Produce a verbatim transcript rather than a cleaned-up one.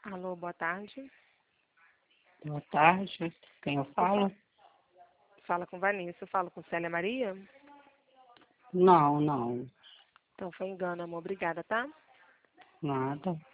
Alô, boa tarde. Boa tarde. Quem eu falo? Fala com Vanessa. Eu falo com Célia Maria? Não, não. Então foi engano, amor. Obrigada, tá? Nada.